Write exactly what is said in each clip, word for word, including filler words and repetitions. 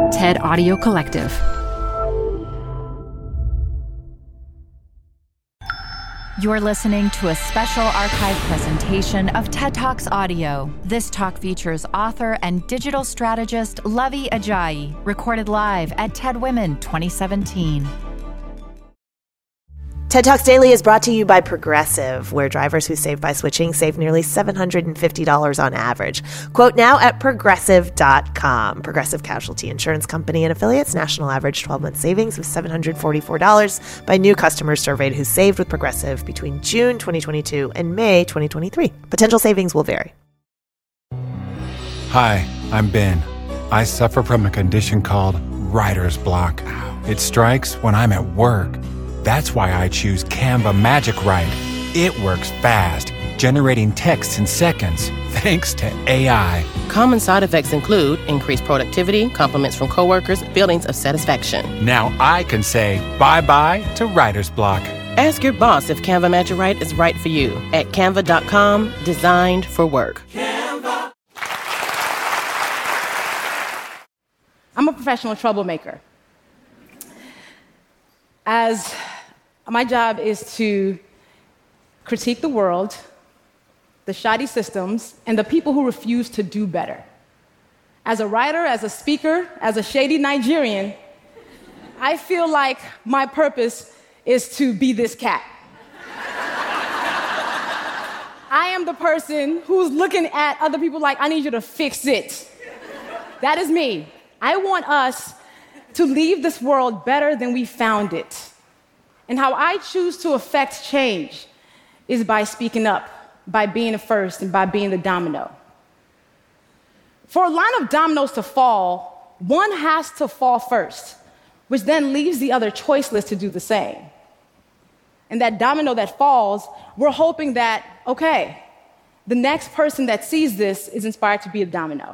TED Audio Collective. You're listening to a special archive presentation of TED Talks Audio. This talk features author and digital strategist Lovey Ajayi, recorded live at TED Women twenty seventeen. TED Talks Daily is brought to you by Progressive, where drivers who save by switching save nearly seven hundred fifty dollars on average. Quote now at progressive dot com. Progressive Casualty Insurance Company and affiliates. National average twelve-month savings of seven hundred forty-four dollars by new customers surveyed who saved with Progressive between June twenty twenty-two and May twenty twenty-three. Potential savings will vary. Hi, I'm Ben. I suffer from a condition called writer's block. It strikes when I'm at work. That's why I choose Canva Magic Write. It works fast, generating text in seconds, thanks to A I. Common side effects include increased productivity, compliments from coworkers, feelings of satisfaction. Now I can say bye-bye to writer's block. Ask your boss if Canva Magic Write is right for you at canva dot com, designed for work. Canva. I'm a professional troublemaker. As my job is to critique the world, the shoddy systems, and the people who refuse to do better. As a writer, as a speaker, as a shady Nigerian, I feel like my purpose is to be this cat. I am the person who's looking at other people like, I need you to fix it. That is me. I want us to leave this world better than we found it. And how I choose to affect change is by speaking up, by being the first, and by being the domino. For a line of dominoes to fall, one has to fall first, which then leaves the other choiceless to do the same. And that domino that falls, we're hoping that, okay, the next person that sees this is inspired to be a domino.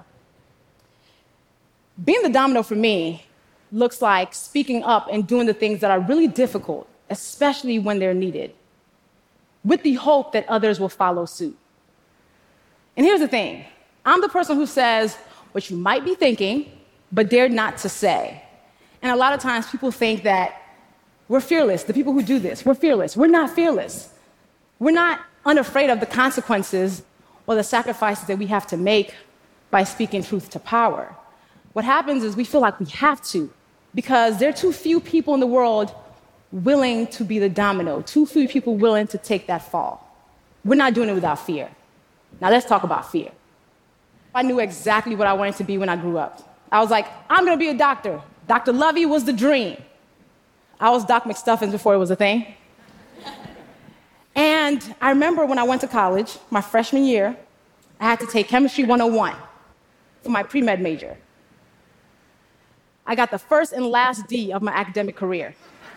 Being the domino for me looks like speaking up and doing the things that are really difficult, especially when they're needed, with the hope that others will follow suit. And here's the thing. I'm the person who says what you might be thinking, but dared not to say. And a lot of times people think that we're fearless. The people who do this, we're fearless. We're not fearless. We're not unafraid of the consequences or the sacrifices that we have to make by speaking truth to power. What happens is we feel like we have to, because there are too few people in the world willing to be the domino, too few people willing to take that fall. We're not doing it without fear. Now let's talk about fear. I knew exactly what I wanted to be when I grew up. I was like, I'm going to be a doctor. Doctor Lovey was the dream. I was Doc McStuffins before it was a thing. And I remember when I went to college, my freshman year, I had to take Chemistry one oh one for my pre-med major. I got the first and last D of my academic career.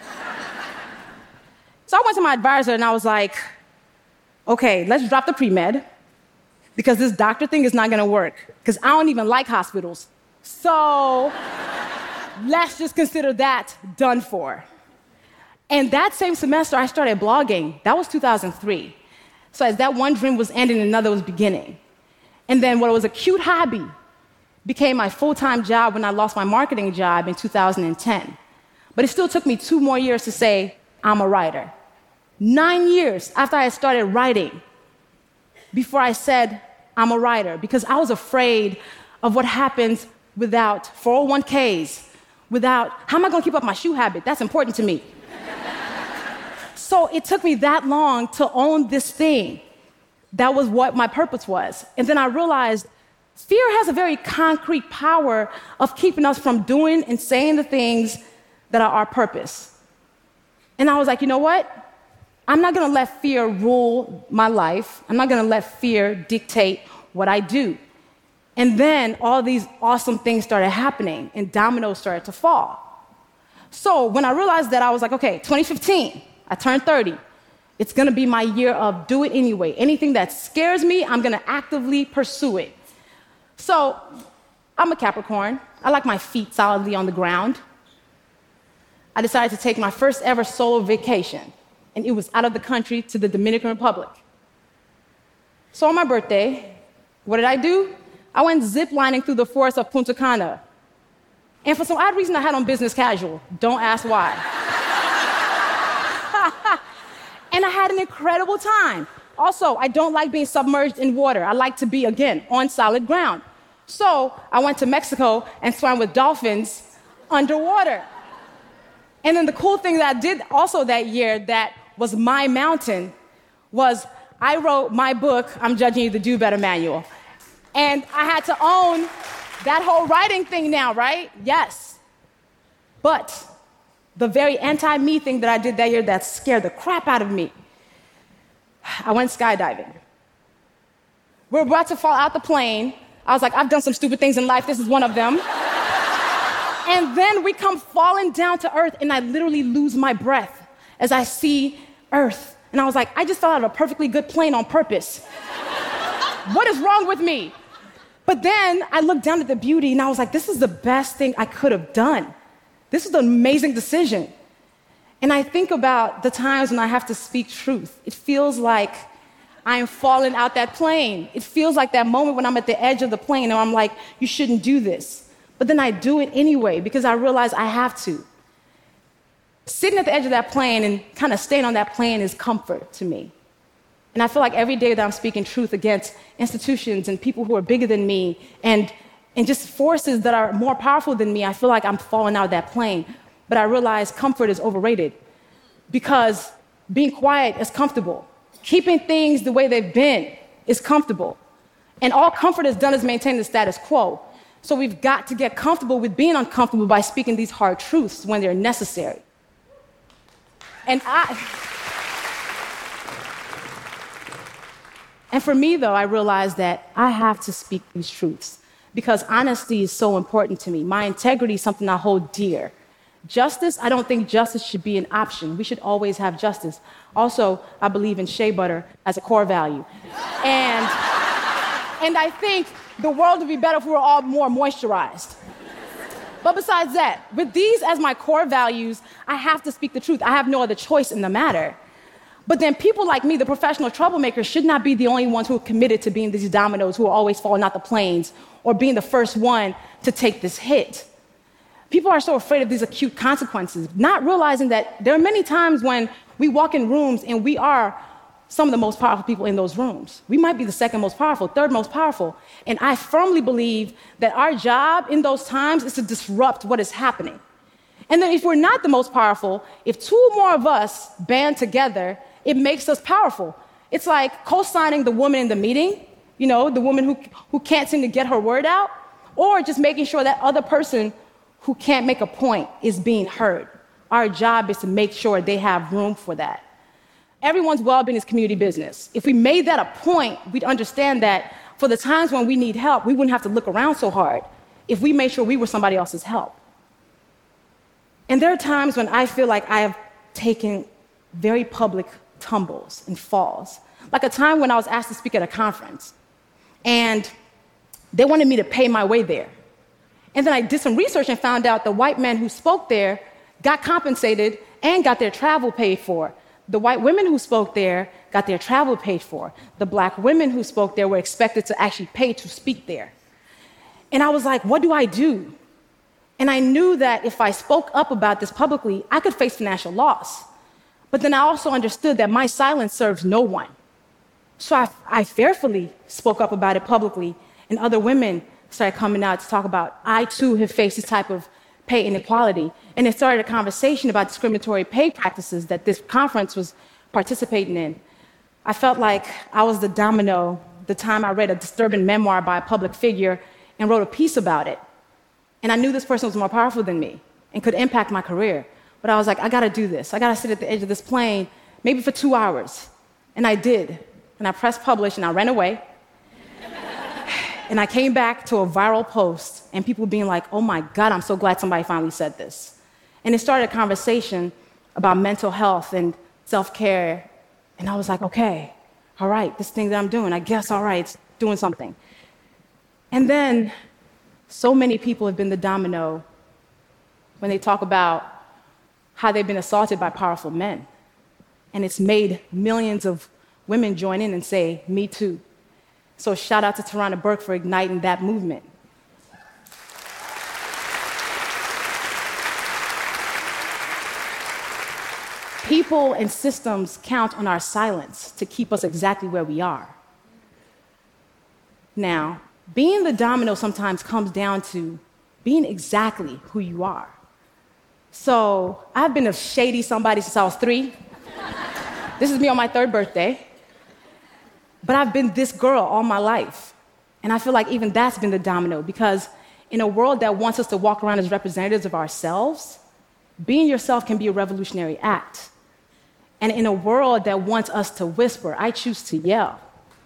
So I went to my advisor and I was like, okay, let's drop the pre-med because this doctor thing is not gonna work because I don't even like hospitals. So let's just consider that done for. And that same semester, I started blogging. That was two thousand three. So as that one dream was ending, another was beginning. And then what was a cute hobby became my full-time job when I lost my marketing job in two thousand ten. But it still took me two more years to say, I'm a writer. Nine years after I had started writing before I said, I'm a writer, because I was afraid of what happens without four oh one k's, without, how am I going to keep up my shoe habit? That's important to me. So it took me that long to own this thing. That was what my purpose was. And then I realized fear has a very concrete power of keeping us from doing and saying the things that are our purpose. And I was like, you know what? I'm not going to let fear rule my life. I'm not going to let fear dictate what I do. And then all these awesome things started happening, and dominoes started to fall. So when I realized that, I was like, okay, twenty fifteen, I turned thirty. It's going to be my year of do it anyway. Anything that scares me, I'm going to actively pursue it. So I'm a Capricorn. I like my feet solidly on the ground. I decided to take my first ever solo vacation, and it was out of the country to the Dominican Republic. So on my birthday, what did I do? I went zip lining through the forest of Punta Cana And for some odd reason, I had on business casual. Don't ask why. And I had an incredible time. Also, I don't like being submerged in water. I like to be, again, on solid ground. So I went to Mexico and swam with dolphins underwater. And then the cool thing that I did also that year that was my mountain was I wrote my book, I'm Judging You, the Do Better Manual. And I had to own that whole writing thing now, right? Yes. But the very anti-me thing that I did that year that scared the crap out of me, I went skydiving. We're about to fall out the plane. I was like, I've done some stupid things in life. This is one of them. And then we come falling down to earth, and I literally lose my breath as I see earth. And I was like, I just fell out of a perfectly good plane on purpose. What is wrong with me? But then I looked down at the beauty, and I was like, this is the best thing I could have done. This is an amazing decision. And I think about the times when I have to speak truth. It feels like I'm falling out that plane. It feels like that moment when I'm at the edge of the plane, and I'm like, you shouldn't do this. But then I do it anyway because I realize I have to. Sitting at the edge of that plane and kind of staying on that plane is comfort to me. And I feel like every day that I'm speaking truth against institutions and people who are bigger than me and, and just forces that are more powerful than me, I feel like I'm falling out of that plane. But I realize comfort is overrated because being quiet is comfortable. Keeping things the way they've been is comfortable. And all comfort has done is maintain the status quo. So we've got to get comfortable with being uncomfortable by speaking these hard truths when they're necessary. And I... And for me, though, I realized that I have to speak these truths because honesty is so important to me. My integrity is something I hold dear. Justice, I don't think justice should be an option. We should always have justice. Also, I believe in shea butter as a core value. And, and I think the world would be better if we were all more moisturized. But besides that, with these as my core values, I have to speak the truth. I have no other choice in the matter. But then people like me, the professional troublemakers, should not be the only ones who are committed to being these dominoes who are always falling out the planes or being the first one to take this hit. People are so afraid of these acute consequences, not realizing that there are many times when we walk in rooms and we are some of the most powerful people in those rooms. We might be the second most powerful, third most powerful. And I firmly believe that our job in those times is to disrupt what is happening. And then if we're not the most powerful, if two more of us band together, it makes us powerful. It's like co-signing the woman in the meeting, you know, the woman who, who can't seem to get her word out, or just making sure that other person who can't make a point is being heard. Our job is to make sure they have room for that. Everyone's well-being is community business. If we made that a point, we'd understand that for the times when we need help, we wouldn't have to look around so hard if we made sure we were somebody else's help. And there are times when I feel like I have taken very public tumbles and falls. Like a time when I was asked to speak at a conference, and they wanted me to pay my way there. And then I did some research and found out the white men who spoke there got compensated and got their travel paid for. The white women who spoke there got their travel paid for. The black women who spoke there were expected to actually pay to speak there. And I was like, what do I do? And I knew that if I spoke up about this publicly, I could face financial loss. But then I also understood that my silence serves no one. So I, I fearfully spoke up about it publicly, and other women started coming out to talk about, I too have faced this type of pay inequality. And it started a conversation about discriminatory pay practices that this conference was participating in. I felt like I was the domino the time I read a disturbing memoir by a public figure and wrote a piece about it. And I knew this person was more powerful than me and could impact my career. But I was like, I gotta do this. I gotta sit at the edge of this plane, maybe for two hours. And I did. And I pressed publish and I ran away. And I came back to a viral post and people being like, oh my God, I'm so glad somebody finally said this. And it started a conversation about mental health and self-care. And I was like, okay, all right, this thing that I'm doing, I guess, all right, it's doing something. And then so many people have been the domino when they talk about how they've been assaulted by powerful men. And it's made millions of women join in and say, me too. So shout out to Tarana Burke for igniting that movement. People and systems count on our silence to keep us exactly where we are. Now, being the domino sometimes comes down to being exactly who you are. So, I've been a shady somebody since I was three. This is me on my third birthday. But I've been this girl all my life. And I feel like even that's been the domino, because in a world that wants us to walk around as representatives of ourselves, being yourself can be a revolutionary act. And in a world that wants us to whisper, I choose to yell.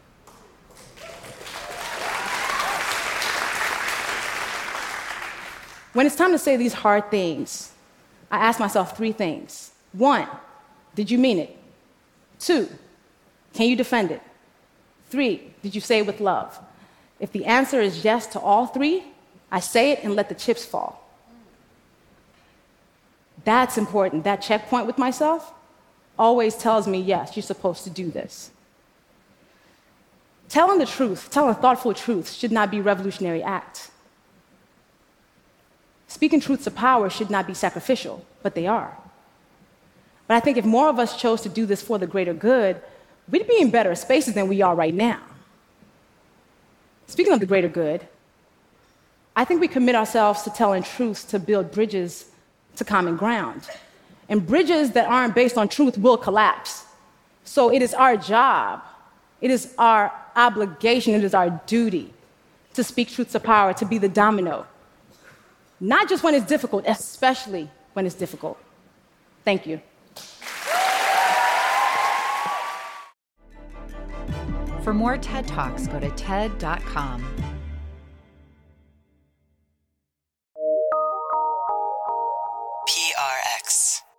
When it's time to say these hard things, I ask myself three things. One, did you mean it? Two, can you defend it? Three, did you say it with love? If the answer is yes to all three, I say it and let the chips fall. That's important. That checkpoint with myself always tells me, yes, you're supposed to do this. Telling the truth, telling thoughtful truth should not be a revolutionary act. Speaking truth to power should not be sacrificial, but they are. But I think if more of us chose to do this for the greater good, we'd be in better spaces than we are right now. Speaking of the greater good, I think we commit ourselves to telling truths to build bridges to common ground. And bridges that aren't based on truth will collapse. So it is our job, it is our obligation, it is our duty to speak truth to power, to be the domino. Not just when it's difficult, especially when it's difficult. Thank you. For more TED Talks, go to TED dot com. P R X.